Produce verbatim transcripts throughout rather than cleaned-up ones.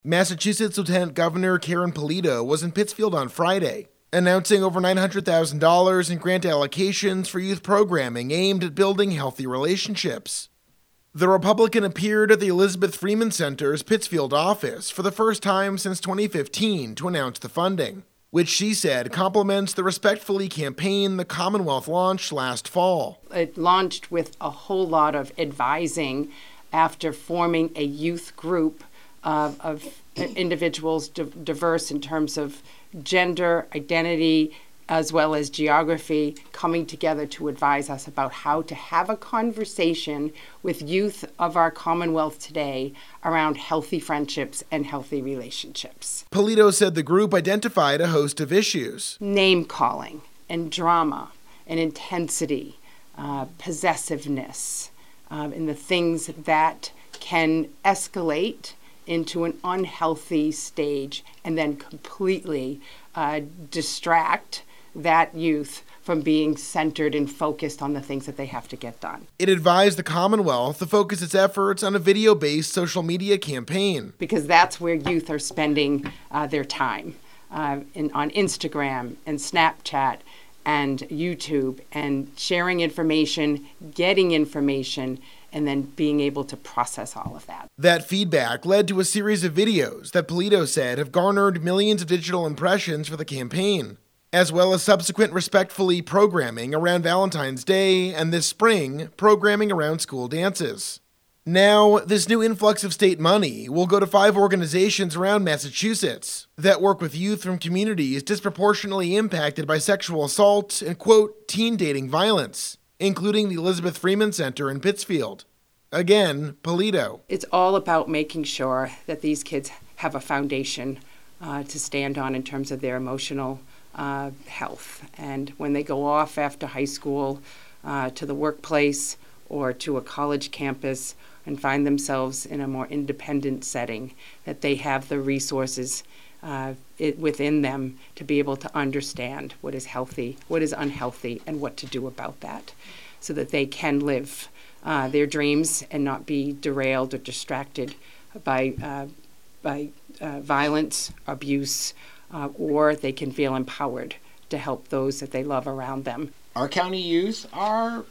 Massachusetts Lieutenant Governor Karen Polito was in Pittsfield on Friday, announcing over nine hundred thousand dollars in grant allocations for youth programming aimed at building healthy relationships. The Republican appeared at the Elizabeth Freeman Center's Pittsfield office for the first time since twenty fifteen to announce the funding, which she said complements the Respectfully campaign the Commonwealth launched last fall. It launched with a whole lot of advising after forming a youth group uh, of individuals di- diverse in terms of gender, identity, as well as geography, coming together to advise us about how to have a conversation with youth of our Commonwealth today around healthy friendships and healthy relationships. Polito said the group identified a host of issues. Name calling and drama and intensity, uh, possessiveness, um, and the things that can escalate into an unhealthy stage and then completely uh, distract that youth from being centered and focused on the things that they have to get done. It advised the Commonwealth to focus its efforts on a video-based social media campaign. Because that's where youth are spending uh, their time, uh, in, on Instagram and Snapchat and YouTube, and sharing information, getting information, and then being able to process all of that. That feedback led to a series of videos that Polito said have garnered millions of digital impressions for the campaign, as well as subsequent Respectfully programming around Valentine's Day and this spring, programming around school dances. Now, this new influx of state money will go to five organizations around Massachusetts that work with youth from communities disproportionately impacted by sexual assault and, quote, teen dating violence, including the Elizabeth Freeman Center in Pittsfield. Again, Polito. It's all about making sure that these kids have a foundation uh, to stand on in terms of their emotional uh, health. And when they go off after high school uh, to the workplace or to a college campus and find themselves in a more independent setting, that they have the resources uh, it, within them to be able to understand what is healthy, what is unhealthy, and what to do about that, so that they can live uh, their dreams and not be derailed or distracted by uh, by uh, violence, abuse, uh, or they can feel empowered to help those that they love around them. Our county youth are,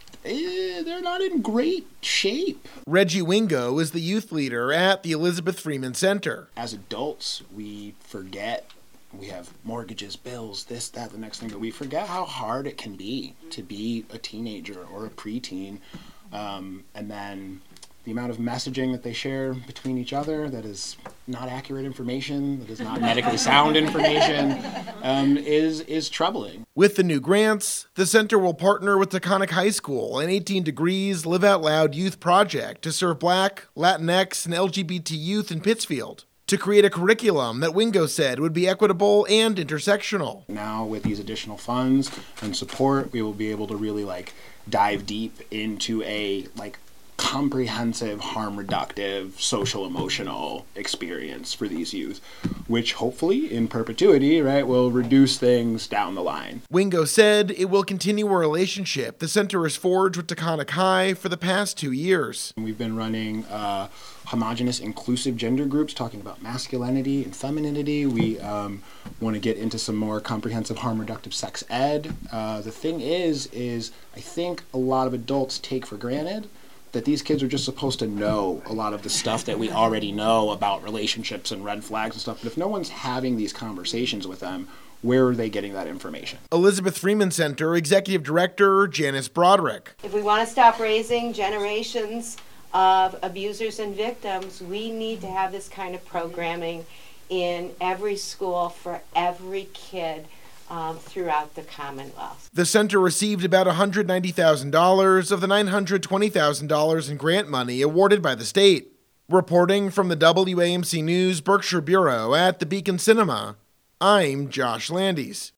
eh, they're not in great shape. Reggie Wingo is the youth leader at the Elizabeth Freeman Center. As adults, we forget. We have mortgages, bills, this, that, the next thing, but we forget how hard it can be to be a teenager or a preteen. Um, and then the amount of messaging that they share between each other that is not accurate information, that is not medically sound information, um, is is troubling. With the new grants, the center will partner with Taconic High School and eighteen Degrees Live Out Loud Youth Project to serve Black, Latinx, and L G B T youth in Pittsfield, to create a curriculum that Wingo said would be equitable and intersectional. Now with these additional funds and support, we will be able to really like dive deep into a like comprehensive, harm reductive, social emotional experience for these youth, which hopefully in perpetuity, right, will reduce things down the line. Wingo said it will continue a relationship the center has forged with Taconic High for the past two years. We've been running uh, homogenous, inclusive gender groups talking about masculinity and femininity. We um, want to get into some more comprehensive harm reductive sex ed. Uh, the thing is, is I think a lot of adults take for granted that these kids are just supposed to know a lot of the stuff that we already know about relationships and red flags and stuff. But if no one's having these conversations with them, where are they getting that information? Elizabeth Freeman Center Executive Director Janice Broderick. If we want to stop raising generations of abusers and victims, we need to have this kind of programming in every school for every kid Um, throughout the Commonwealth. The center received about one hundred ninety thousand dollars of the nine hundred twenty thousand dollars in grant money awarded by the state. Reporting from the W A M C News Berkshire Bureau at the Beacon Cinema, I'm Josh Landis.